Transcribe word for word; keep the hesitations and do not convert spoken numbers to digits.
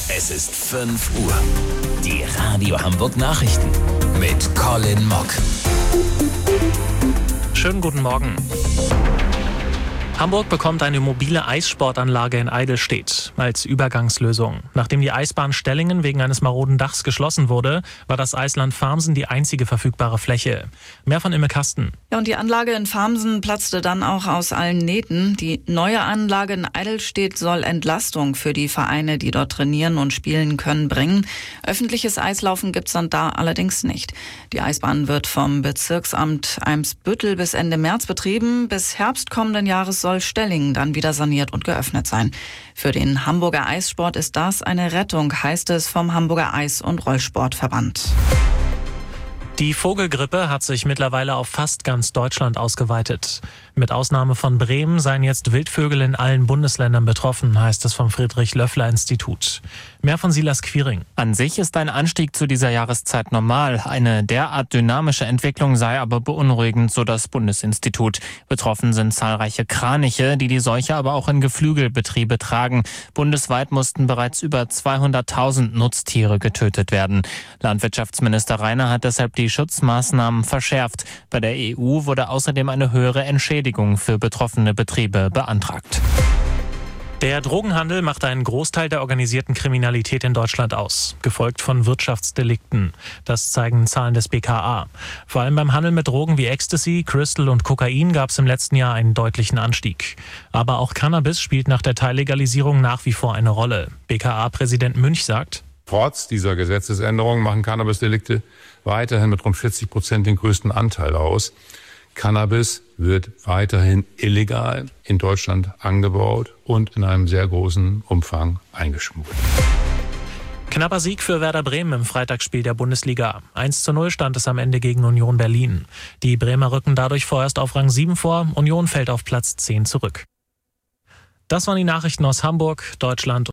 Es ist fünf Uhr. Die Radio Hamburg Nachrichten mit Colin Mock. Schönen guten Morgen. Hamburg bekommt eine mobile Eissportanlage in Eidelstedt als Übergangslösung. Nachdem die Eisbahn Stellingen wegen eines maroden Dachs geschlossen wurde, war das Eisland Farmsen die einzige verfügbare Fläche. Mehr von Imme Kasten. Ja, und die Anlage in Farmsen platzte dann auch aus allen Nähten. Die neue Anlage in Eidelstedt soll Entlastung für die Vereine, die dort trainieren und spielen können, bringen. Öffentliches Eislaufen gibt's dann da allerdings nicht. Die Eisbahn wird vom Bezirksamt Eimsbüttel bis Ende März betrieben. Bis Herbst kommenden Jahres soll Stellingen dann wieder saniert und geöffnet sein. Für den Hamburger Eissport ist das eine Rettung, heißt es vom Hamburger Eis- und Rollsportverband. Die Vogelgrippe hat sich mittlerweile auf fast ganz Deutschland ausgeweitet. Mit Ausnahme von Bremen seien jetzt Wildvögel in allen Bundesländern betroffen, heißt es vom Friedrich-Löffler-Institut. Mehr von Silas Quiring. An sich ist ein Anstieg zu dieser Jahreszeit normal. Eine derart dynamische Entwicklung sei aber beunruhigend, so das Bundesinstitut. Betroffen sind zahlreiche Kraniche, die die Seuche aber auch in Geflügelbetriebe tragen. Bundesweit mussten bereits über zweihunderttausend Nutztiere getötet werden. Landwirtschaftsminister Reiner hat deshalb die Schutzmaßnahmen verschärft. Bei der E U wurde außerdem eine höhere Entschädigung für betroffene Betriebe beantragt. Der Drogenhandel macht einen Großteil der organisierten Kriminalität in Deutschland aus, gefolgt von Wirtschaftsdelikten. Das zeigen Zahlen des B K A. Vor allem beim Handel mit Drogen wie Ecstasy, Crystal und Kokain gab es im letzten Jahr einen deutlichen Anstieg. Aber auch Cannabis spielt nach der Teillegalisierung nach wie vor eine Rolle. B K A-Präsident Münch sagt: Trotz dieser Gesetzesänderung machen Cannabis-Delikte weiterhin mit rund vierzig Prozent den größten Anteil aus. Cannabis wird weiterhin illegal in Deutschland angebaut und in einem sehr großen Umfang eingeschmuggelt. Knapper Sieg für Werder Bremen im Freitagsspiel der Bundesliga. eins zu null stand es am Ende gegen Union Berlin. Die Bremer rücken dadurch vorerst auf Rang sieben vor. Union fällt auf Platz zehn zurück. Das waren die Nachrichten aus Hamburg, Deutschland.